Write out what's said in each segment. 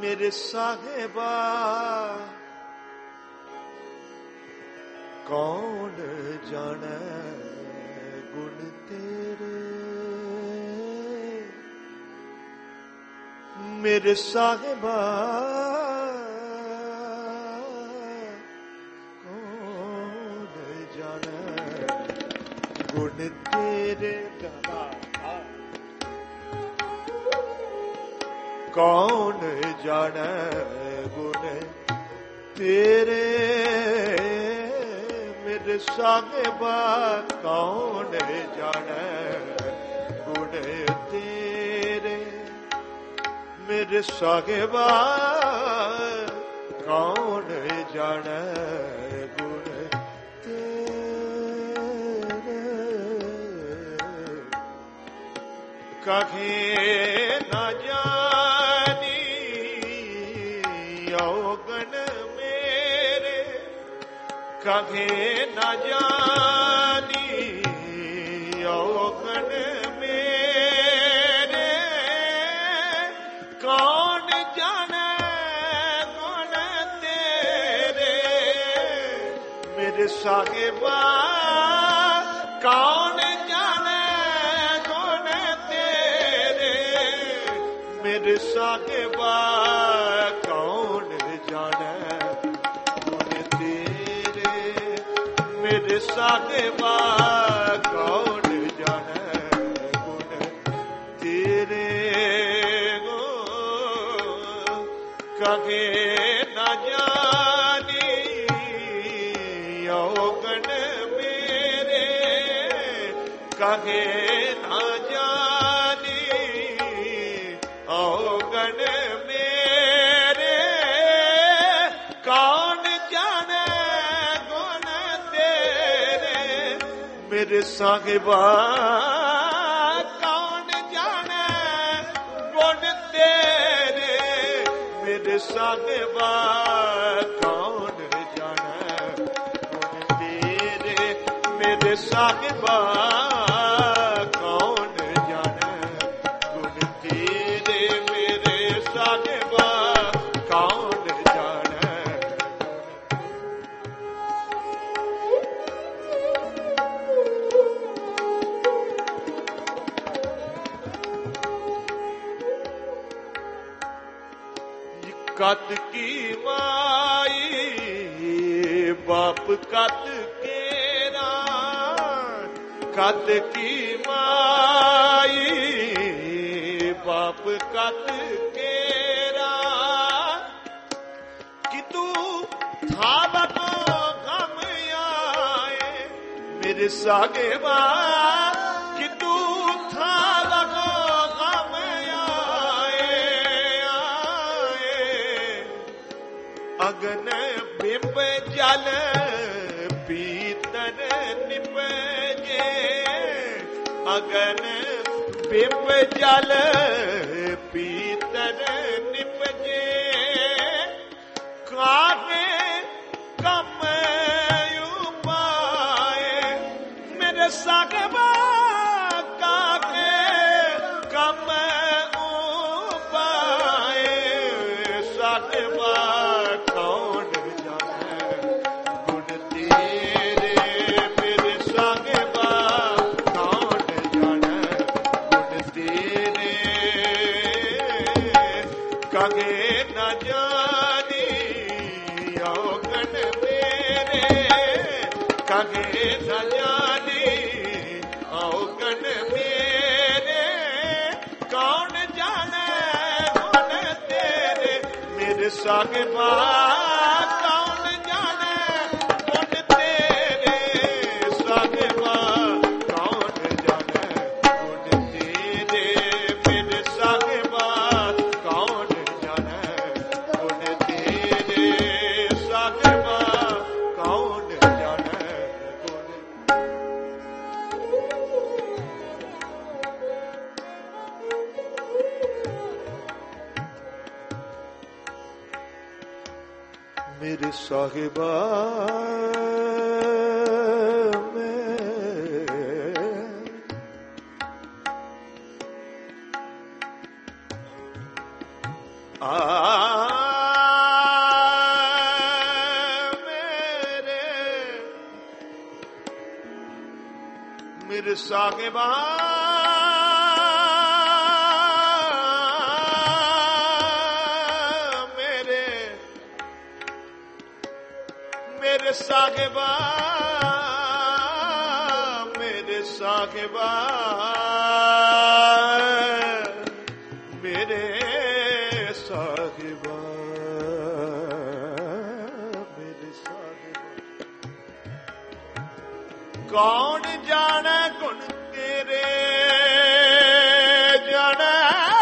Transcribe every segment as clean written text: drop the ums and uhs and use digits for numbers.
मेरे साहिबा कौन जाने गुण तेरे, मेरे साहिबा कौन जाने गुण तेरे, कौन जाने गुण तेरे, मेरे साहिबा कौन जाने गुण तेरे, मेरे साहिबा कौन जाने गुण तेरे, कहीं न जानी औगण मेरे, कहीं न जानी औगण मेरे, कौन जाने गुण तेरे, मेरे साहिबा कौन जाने गुण तेरे, मेरे साहिबा कौन जाने गुण तेरे, मेरे साहिबा कौन जाने गुण तेरे, कहे न जानी औगण मेरे, कहे न जानी औगण मेरे, कौन जाने गुण तेरे, मेरे साहिबा कौन जाने गुण तेरे, मेरे साहिबा कौन जाने गुण तेरे, मेरे साहिबा कौन जाने गुण तेरे, मेरे साहिबा कौन जाने। कत की माई बाप कत केरा, कत की माई बाप कत केरा, कि तू था लगो गम आए, मेरे साहिबा कि तू था लगो गम आए, अगन बिंब जल पीतन निपजे, अगन बिंब जल पीतन निपजे, काहे कम उपाए, मेरे साहिबा काहे कम उपाए, साहिबा कौन जाने गुण तेरे, मेरे साहिबा कौन जाने गुण तेरे, कहे न जानी औगण मेरे, कहे न जानी औगण मेरे, कौन जाने गुण तेरे, मेरे साहिबा कौन जाने गुण तेरे, साहिबा कौन जाने गुण तेरे, मेरे साहिबा कौन जाने गुण तेरे, साहिबा कौन जाने गुण। मेरे साहिबा में आ ਮੇਰੇ ਸਾਹਿਬਾ ਮੇਰੇ ਸਾਹਿਬਾ ਮੇਰੇ ਸਾਹਿਬਾ ਮੇਰੇ ਸਾਹਿਬਾ ਮੇਰੇ ਸਾਹਿਬਾ ਕੌਣ ਜਾਣੇ ਗੁਣ ਤੇਰੇ ਜਾਣੇ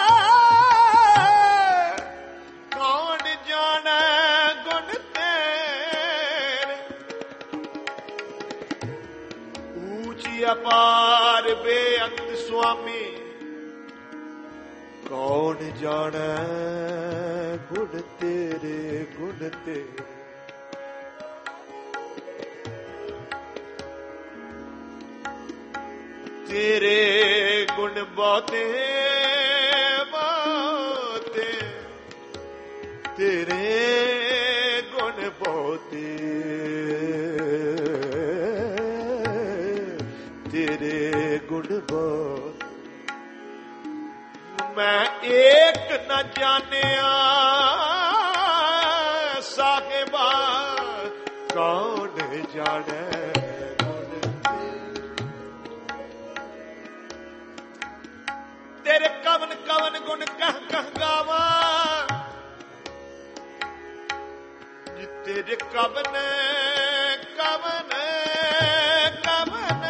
ਕੌਣ ਜਾਣੇ ਗੁਣ ਤੇਰੇ ਊਚੀ ਅਪਾਰ ਬੇਅੰਤ ਸੁਆਮੀ ਕੌਣ ਜਾਣੇ ਗੁਣ ਤੇਰੇ ਗੁਣ ਤੇਰੇ ਤੇਰੇ ਗੁਣ ਬਹੁਤੇ ਬਹੁਤੇ ਤੇਰੇ ਗੁਣ ਬਹੁਤੇ ਤੇਰੇ ਗੁਣ ਬਹੁਤ ਮੈਂ ਏਕ ਨ ਜਾਣਿਆ ਸਾਹਿਬਾ ਕੌਣ ਜਾਣੇ ਤੇਰੇ ਕਵਨ ਕਵਨ ਗੁਣ ਕਹ ਕਹ ਗਾਵਾਂ ਜੀ ਤੇਰੇ ਕਵਨ ਕਵਨ ਕਵਨ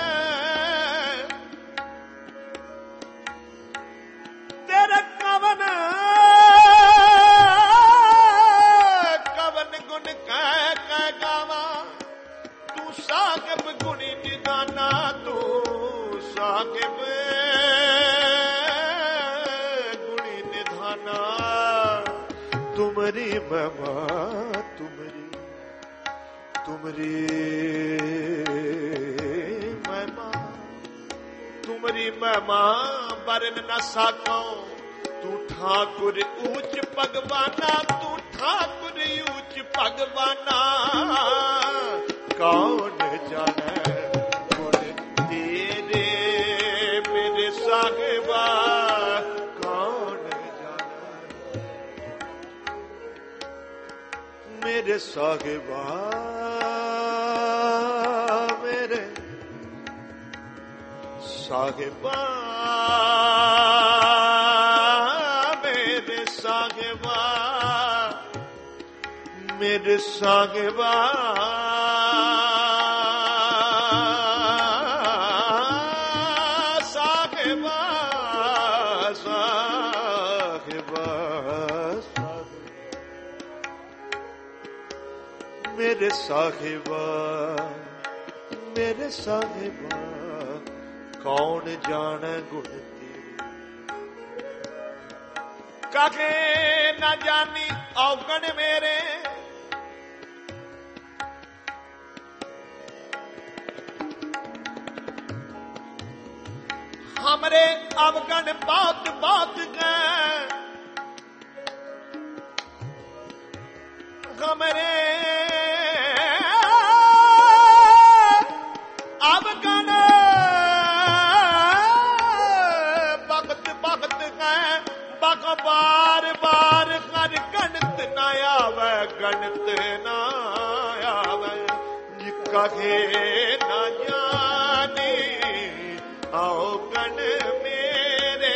ਤੇਰੇ ਕਵਨ ਕਵਨ ਗੁਣ ਕਹਿ ਕਹਿ ਗਾਵਾਂ ਤੂੰ ਸਾਹਿਬ ਗੁਣੀ ਨਿਦਾਨਾ ਤੂੰ ਸਾਹਿਬ तुमरी महिमा तुमरी तुमरी महिमा तुमरी महिमा बरन न साको तू ठाकुर ऊंच भगवाना तू ठाकुर ऊंच भगवाना कौन जाने गुण तेरे मेरे साहिबा मेरे साहिबा मेरे साहिबा मेरे साहिबा मेरे साहिबा साहिबा साहिबा मेरे साहिबा कौन जाने गुण तेरे काके न जानी औगण मेरे हमरे अवगण बहुत बहुत गए हमरे बार बार कर गणत न आवे गणत न आवे कहे न जानी आओ गण मेरे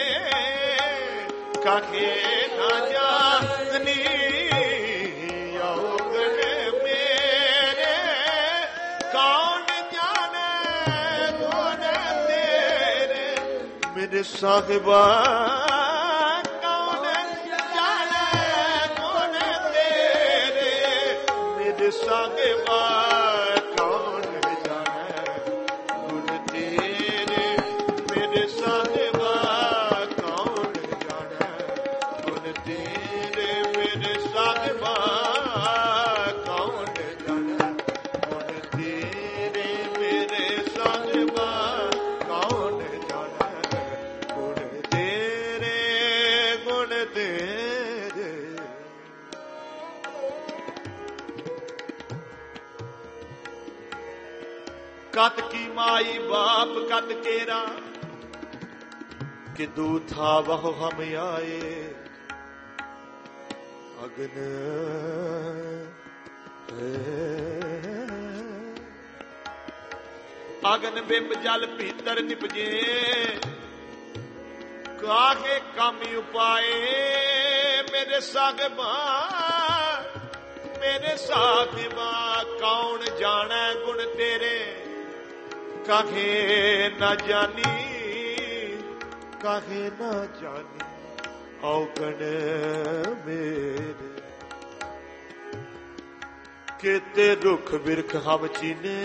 कहे न जानी आओ गण मेरे कौन जाने गुण तेरे मेरे साहिबा साहिबा कौन जाने गुण तेरे मेरे साहिबा कौन जाने गुण तेरे मेरे साहिबा कौन जाने गुण तेरे मेरे साहिबा कौन जाने गुण तेरे गुण तेरे कत की आई बाप कद केरा कि दूथा वह हम आए अग्न अग्न बिंब जल भीतर निपजे काहे कामी उपाय मेरे साहिबा कौन जाने गुण तेरे काहे न जानी औगण मेरे केते रुख बिरख हम चीने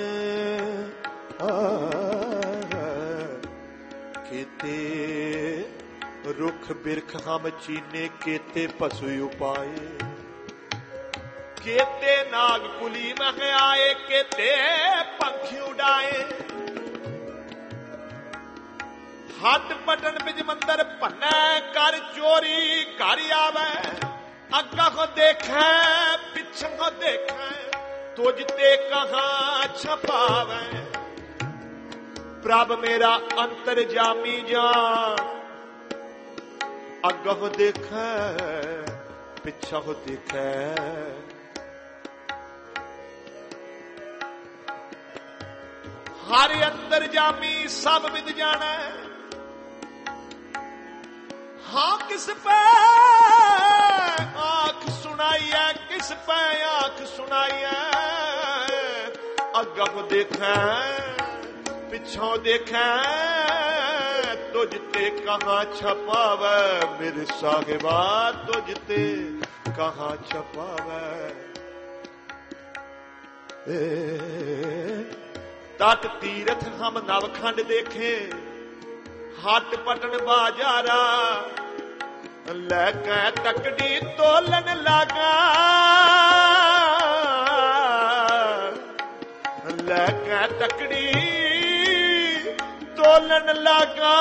केते रुख बिरख हम चीने केते पशु उपाय केते नाग कुली मह आए केते पंखी उड़ाए हट पटन बिज मंदर भन्ने कर चोरी कर आवे अग्गा को देखे पिछे को देखे तुझते कहाँ छपावे प्रभ मेरा अंतर जामी जान अग्गा को देखे पिछा को देखे हर अंतर जामी सब विद जाना हाँ किस पे आंख सुनाई है किस पे आंख सुनाई है अग्गा को देखा पिछों देखा तुझते कहाँ छपावे मेरे साहिबा तुझते कहाँ छपावे तट तीरथ हम नवखंड देखे हट पटन बाजारा लैके तकड़ी तोलन लगा लैके तकड़ी तोलन लगा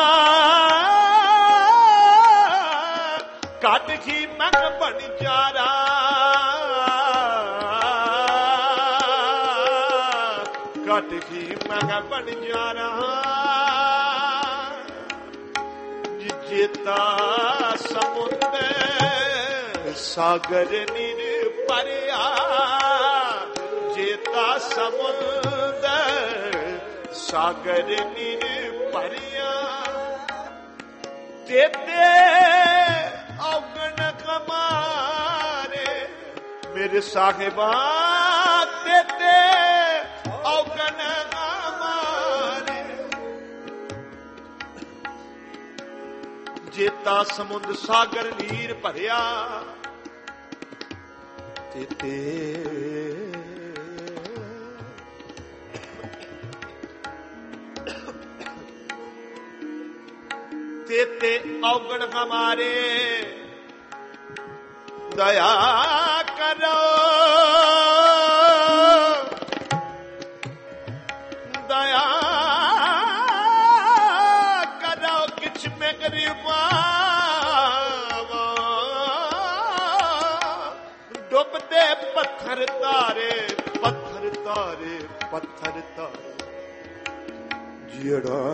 कट ही मन बन जारा कट ही मन बन जारा जेता समुद्र सागर नीर परिया जेता समुद्र सागर नीर परिया तेते अवगण कमारे मेरे साहिबा तेते अवगण जेता समुद्र सागर नीर भरिया तेते तेते अवगण हमारे दया करो दया करो किछ में गरीबा डुबदे पत्थर तारे पत्थर तारे पत्थर तारे जियड़ा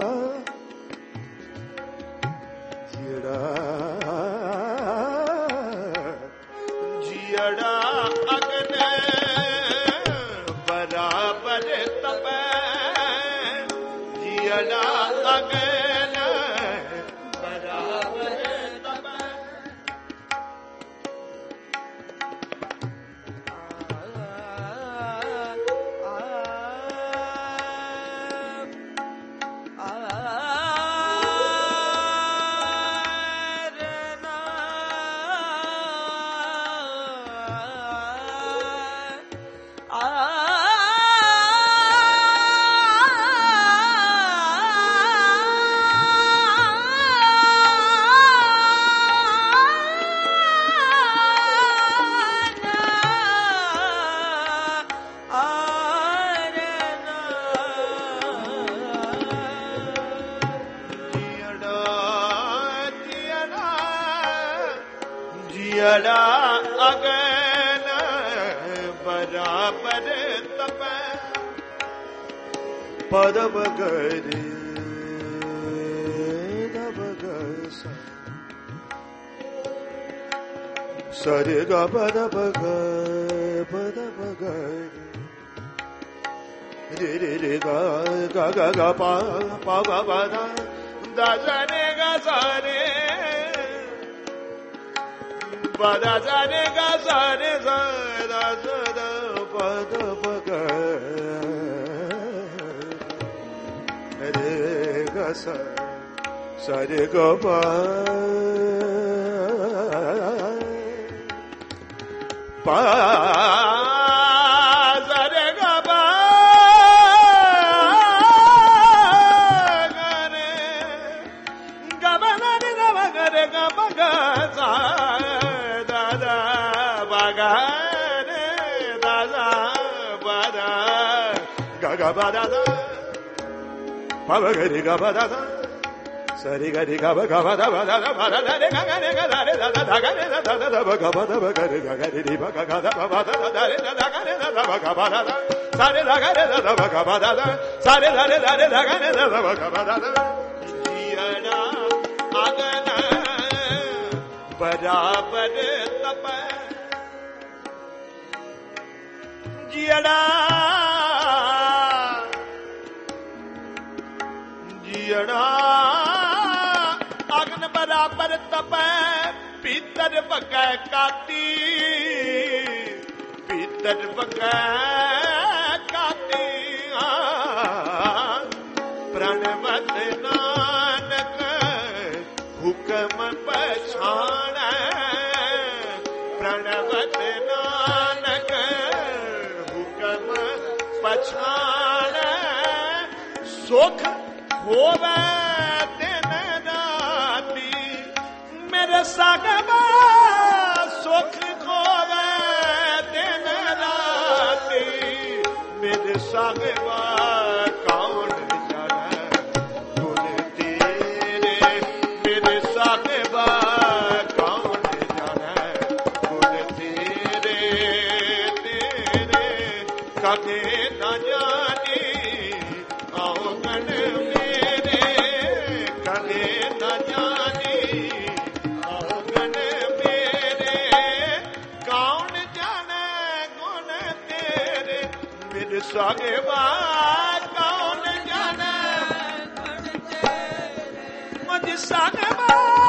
जियड़ा अग्न बराबर तपे जियड़ा अग्न बराबर तपे जियड़ा अग्न बराबर तपे पद बगरे दब ग सरे ग पद बग रे रे रे ग ग ग ग पा पा ग ग द ज रे ग स रे प द ज रे ग स रे स द ज द प द बग रे ग स रे ग प पा रे ग प ग रे ग ब रे ग प ग सा द द ब ग रे द द ब द ग ग ब द द प ग रे ग ब द द सरि ग रि ग ब ग ब द ब द ब द रे ग ग रे ग द रे द द ग रे द द द ब ग ब द ब ग रे ग ग रे रि ब ग ग द ब ब द द रे द द ग रे द द ब ग ब द द सा रे द ग रे द द ब ग ब द द सा रे द रे द रे द ग रे द द ब ग ब द द जियड़ा अगन बराबर तप जियड़ा जियड़ा अग्न बराबर तप पीतर बग काटी पीतर बग काटी प्रणवत नानक हुक्म पछाण प्रणवत नानक हुक्म पछाण सुख होवे दिन राती मेरे सागवा सुख होवे दिन राती मेरे सागवा कौन जाने गुण तेरे मेरे सागवा कौन जाने गुण तेरे तेरे कभी न जानी औगण मेरे कभी न जानी औगण मेरे कौन जाने गुण तेरे मेरे सागे बात कौन जाने मुझ सागे बात